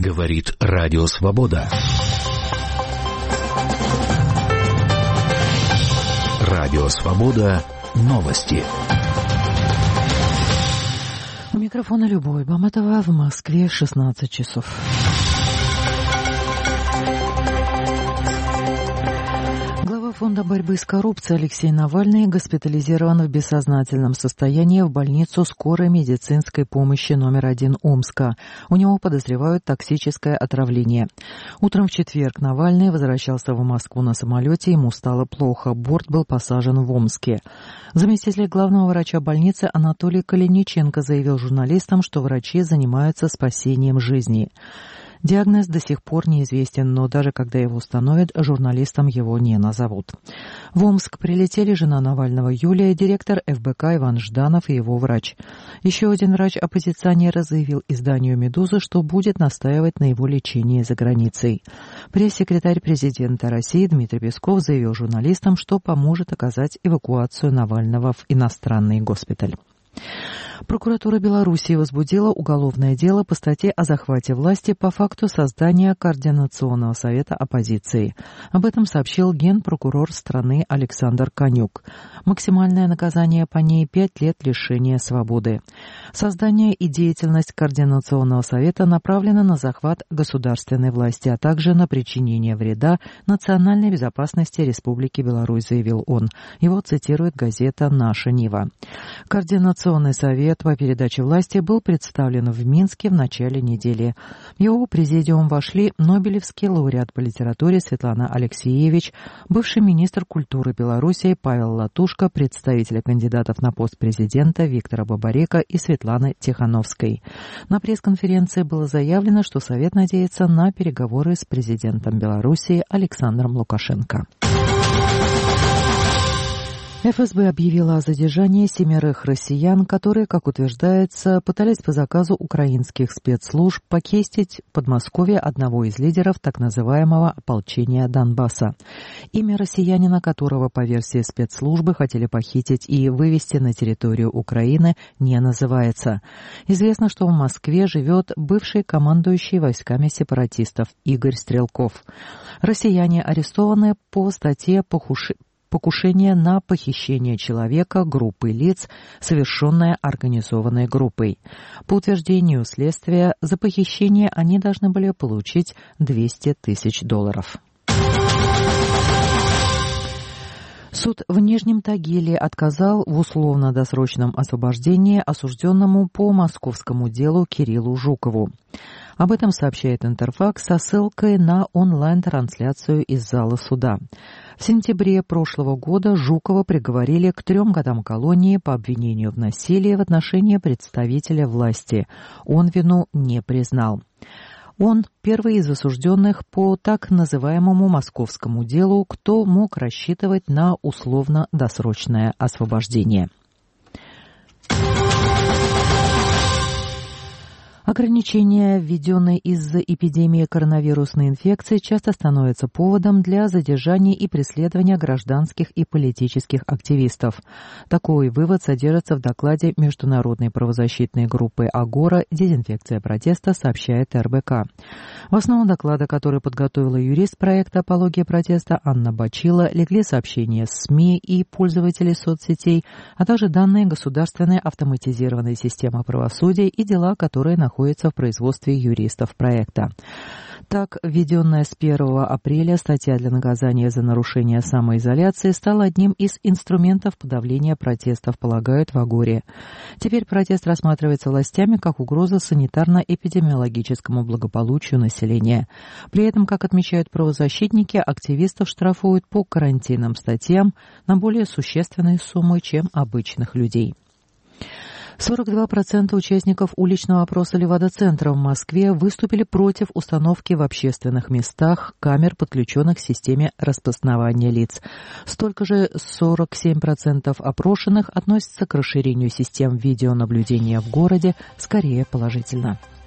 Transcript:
Говорит Радио Свобода. Радио Свобода. Новости. У микрофона Любовь Баматова, в Москве 16 часов. Глава Фонда борьбы с коррупцией Алексей Навальный госпитализирован в бессознательном состоянии в больницу скорой медицинской помощи номер 1 Омска. У него подозревают токсическое отравление. Утром в четверг Навальный возвращался в Москву на самолете, ему стало плохо. Борт был посажен в Омске. Заместитель главного врача больницы Анатолий Калиниченко заявил журналистам, что врачи занимаются спасением жизни. Диагноз до сих пор неизвестен, но даже когда его установят, журналистам его не назовут. В Омск прилетели жена Навального Юлия, директор ФБК Иван Жданов и его врач. Еще один врач-оппозиционер заявил изданию «Медуза», что будет настаивать на его лечении за границей. Пресс-секретарь президента России Дмитрий Песков заявил журналистам, что поможет оказать эвакуацию Навального в иностранный госпиталь. Прокуратура Белоруссии возбудила уголовное дело по статье о захвате власти по факту создания Координационного совета оппозиции. Об этом сообщил генпрокурор страны Александр Конюк. Максимальное наказание по ней 5 лет лишения свободы. Создание и деятельность Координационного совета направлена на захват государственной власти, а также на причинение вреда национальной безопасности Республики Беларусь, заявил он. Его цитирует газета «Наша Нива». Координационный совет по передаче власти был представлен в Минске в начале недели. В его президиум вошли нобелевский лауреат по литературе Светлана Алексеевич, бывший министр культуры Беларуси Павел Латушко, представители кандидатов на пост президента Виктора Бабарека и Светланы Тихановской. На пресс-конференции было заявлено, что Совет надеется на переговоры с президентом Беларуси Александром Лукашенко. ФСБ объявила о задержании 7 россиян, которые, как утверждается, пытались по заказу украинских спецслужб похитить в Подмосковье одного из лидеров так называемого ополчения Донбасса. Имя россиянина, которого, по версии спецслужбы, хотели похитить и вывести на территорию Украины, не называется. Известно, что в Москве живет бывший командующий войсками сепаратистов Игорь Стрелков. Россияне арестованы по статье «Покушение на похищение человека группы лиц, совершенное организованной группой». По утверждению следствия, за похищение они должны были получить $200 тысяч. Суд в Нижнем Тагиле отказал в условно-досрочном освобождении осужденному по московскому делу Кириллу Жукову. Об этом сообщает Интерфакс со ссылкой на онлайн-трансляцию из зала суда. В сентябре прошлого года Жукова приговорили к 3 годам колонии по обвинению в насилии в отношении представителя власти. Он вину не признал. Он первый из осужденных по так называемому московскому делу, кто мог рассчитывать на условно-досрочное освобождение. Ограничения, введенные из-за эпидемии коронавирусной инфекции, часто становятся поводом для задержания и преследования гражданских и политических активистов. Такой вывод содержится в докладе международной правозащитной группы «Агора. Дезинфекция протеста», сообщает РБК. В основу доклада, который подготовила юрист проекта «Апология протеста» Анна Бачила, легли сообщения СМИ и пользователей соцсетей, а также данные государственной автоматизированной системы правосудия и дела, которые находятся в производстве юристов проекта. Так, введенная с 1 апреля статья для наказания за нарушение самоизоляции стала одним из инструментов подавления протестов, полагают в Агоре. Теперь протест рассматривается властями как угроза санитарно-эпидемиологическому благополучию населения. При этом, как отмечают правозащитники, активистов штрафуют по карантинным статьям на более существенные суммы, чем обычных людей. 42% участников уличного опроса Левада-центра в Москве выступили против установки в общественных местах камер, подключенных к системе распознавания лиц. Столько же 47% опрошенных относятся к расширению систем видеонаблюдения в городе скорее положительно.